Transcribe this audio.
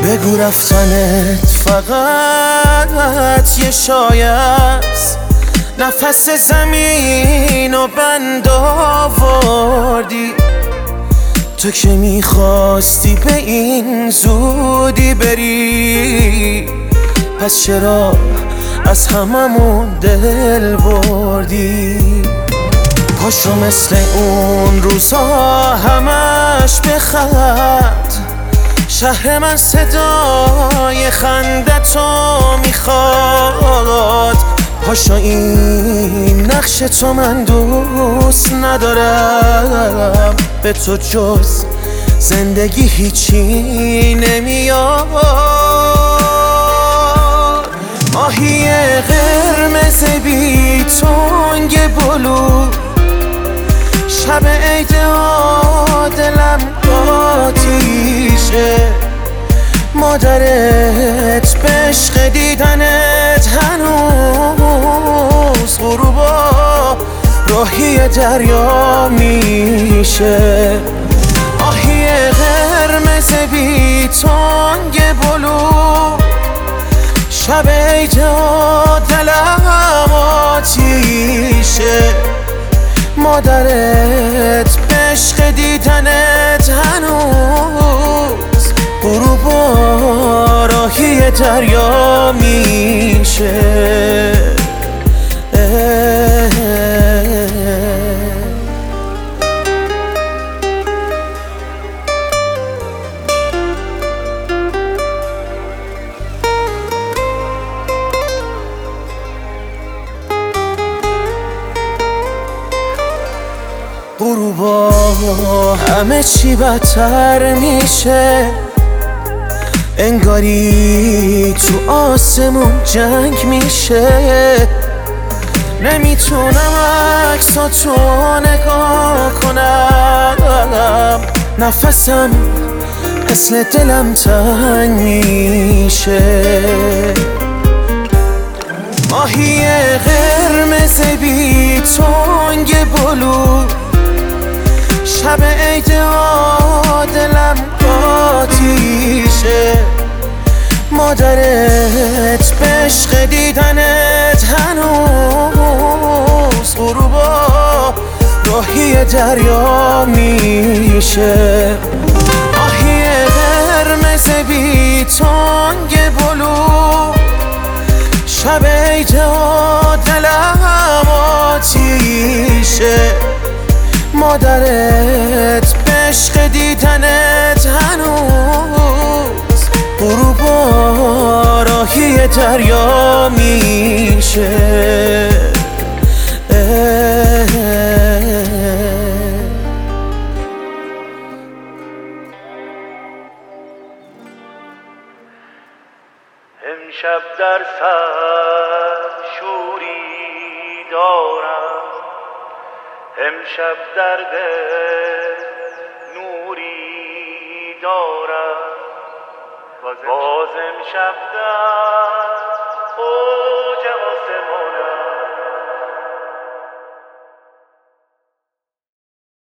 بگو رفتنت فقط یه شایه است، نفس زمین و بند آوردی. تو که میخواستی به این زودی بری، پس چرا از هممون دل بردی؟ پاشو مثل اون روزها همش بخند، شهر من صدای خندتو میخواد. پاشو این نقش تو من دوست ندارم، به تو جز زندگی هیچی نمیاد. ماهی قرمز بی تنگ بلو، شب عید دلم آتیشه. مادرت به عشق دیدنت هنوز غروبا راهی دریا میشه. آهی قرمز بی تنگ بلو، شب عید دلم آتیشه. مادرت به عشق دیدنت هنوز غروبا راهی دریا میشه. غروبا همه چی بدتر میشه، انگاری تو آسمون جنگ میشه. نمیتونم عکساتو نگاه کنم، نفسم مثل دلم تنگ میشه. ماهی قرمز بی تنگ بلو، شب عید دلم آتیشه. مادرت به عشق دیدنت هنوز غروبا راهی دریا میشه. آهی قرمز بی تنگ بلو، شب عید دلم آتیشه. مادرت به عشق دیدنت هنوز غروبا راهی دریا میشه. امشب در سر شوری دارم، امشب در دل نوری دارم. باز امشب در اوج آسمانم